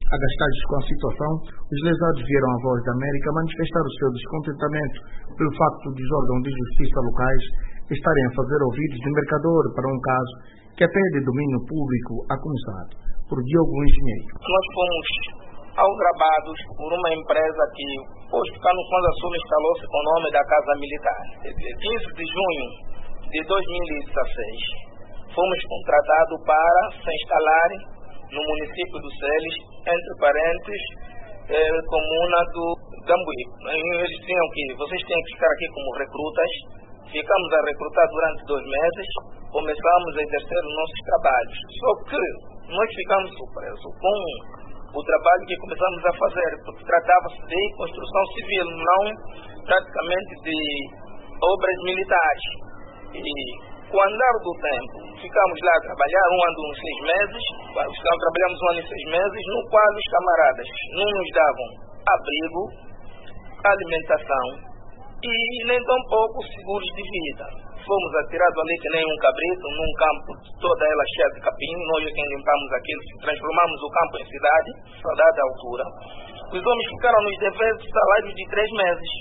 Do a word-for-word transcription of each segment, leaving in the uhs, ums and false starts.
Agastados com a situação, os lesados vieram à Voz da América manifestar o seu descontentamento pelo facto dos órgãos de justiça locais estarem a fazer ouvidos de mercador para um caso que até é de domínio público a começar por Diogo Engenheiro. Nós fomos aldrabados por uma empresa que, posto cá no Fundo Sul, instalou-se com o nome da Casa Militar. quinze de junho de dois mil e dezesseis, fomos contratados para se instalar no município do Celes, entre parentes, eh, comuna do Gambuí. Eles tinham que, vocês têm que ficar aqui como recrutas. Ficamos a recrutar durante dois meses, começamos a exercer os nossos trabalhos. Só que nós ficamos surpresos com o trabalho que começamos a fazer, porque tratava-se de construção civil, não praticamente de obras militares. E com o andar do tempo, ficamos lá a trabalhar um ano e seis meses, trabalhamos um ano e seis meses, no qual os camaradas não nos davam abrigo, alimentação e nem tão pouco seguros de vida. Fomos atirados ali que nem um cabrito, num campo toda ela cheia de capim. Nós é quem limpamos aquilo, transformamos o campo em cidade, a dada altura. Os homens ficaram nos deveres de salários de três meses,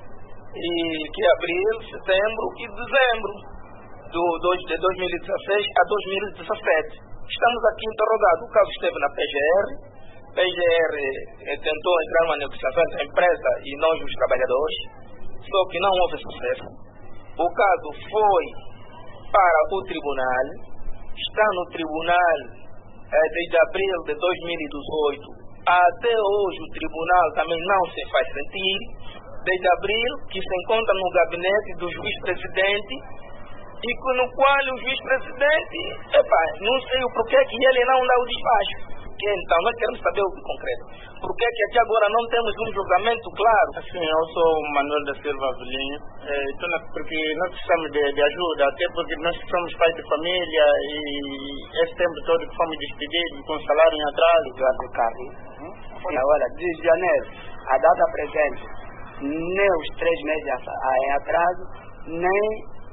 e que é abril, setembro e dezembro do, do, de dois mil e dezesseis a dois mil e dezessete. Estamos aqui interrogados. O caso esteve na P G R. P G R eh, tentou entrar numa negociação entre a empresa e nós, os trabalhadores, só que não houve sucesso. O caso foi para o tribunal, está no tribunal eh, desde abril de dois mil e dezoito. Até hoje o tribunal também não se faz sentir. Desde abril que se encontra no gabinete do juiz-presidente, e no qual o juiz-presidente, epa, não sei o porquê que ele não dá o despacho. Então, nós queremos saber o concreto. Por que que até agora não temos um julgamento claro? Assim, eu sou o Manuel da Silva Avelinho, é, porque nós precisamos de, de ajuda, até porque nós somos pais de família e esse tempo todo que fomos despedidos com salário em atraso. Eduardo Carlos, hum? Olha, de janeiro, a data presente, nem os três meses em atraso, nem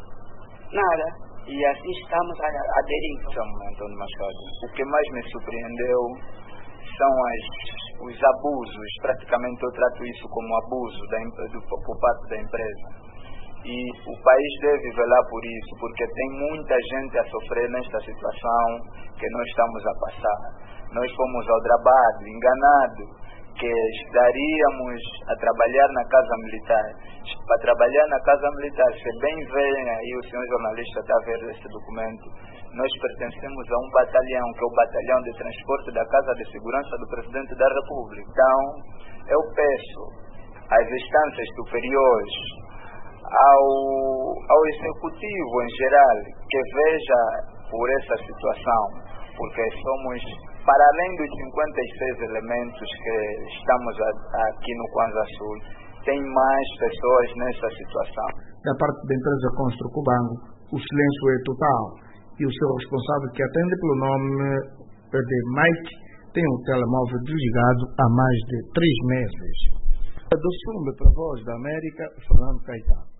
nada. E assim estamos a, a deriva. Chamo Antônio Machado. O que mais me surpreendeu são as, os abusos. Praticamente eu trato isso como abuso da, do, por parte da empresa. E o país deve velar por isso, porque tem muita gente a sofrer nesta situação que nós estamos a passar. Nós fomos aldrabados, enganados, que estaríamos a trabalhar na Casa Militar. Para trabalhar na Casa Militar, se bem veem aí, o senhor jornalista está a ver este documento, nós pertencemos a um batalhão, que é o Batalhão de Transporte da Casa de Segurança do Presidente da República. Então, eu peço às instâncias superiores, ao, ao Executivo em geral, que veja por essa situação, porque somos, para além dos cinquenta e seis elementos que estamos a, aqui no Kwanza Sul, tem mais pessoas nessa situação. Da parte da empresa Construcubango, o silêncio é total e o seu responsável, que atende pelo nome de Mike, tem o telemóvel desligado há mais de três meses. Do Sumbe para a Voz da América, Fernando Caetano.